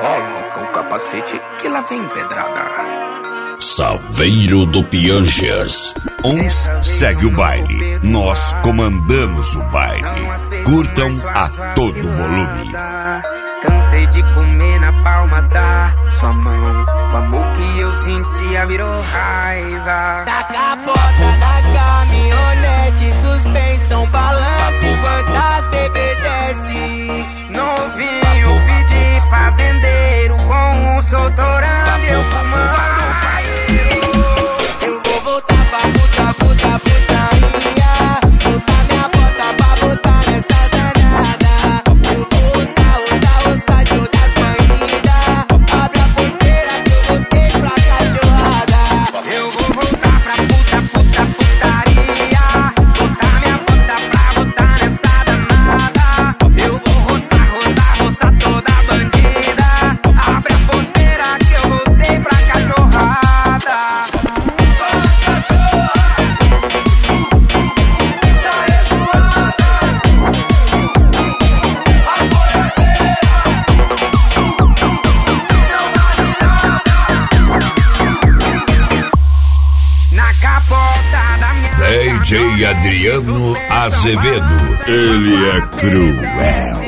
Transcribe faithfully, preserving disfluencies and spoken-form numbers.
coloca o capacete que lá vem pedrada. Saveiro do Piangers. Uns segue o baile, nós comandamos o baile. Curtam a todo volume. Cansei de comer na palma da sua mão. O amor que eu sentia virou raiva. Da capota da caminhonete, suspensão balança enquanto as bebê desce. Novinho, pedi fazendeiro com um soltorando eu fumando. Eu vou voltar pra puta, puta, putaria. Botar minha bota pra botar nessa danada. Eu vou usar, usar, usar todas as bandidas. Abre a porteira que eu voltei pra cachorrada. Eu vou voltar pra puta, puta, putaria. Botar minha bota pra botar nessa danada. Eu vou roçar, roçar, roçar toda a bandida. Abre a porteira que eu voltei pra cachorrada. Na capota da minha D J Adriano Azevedo. Ele é cruel.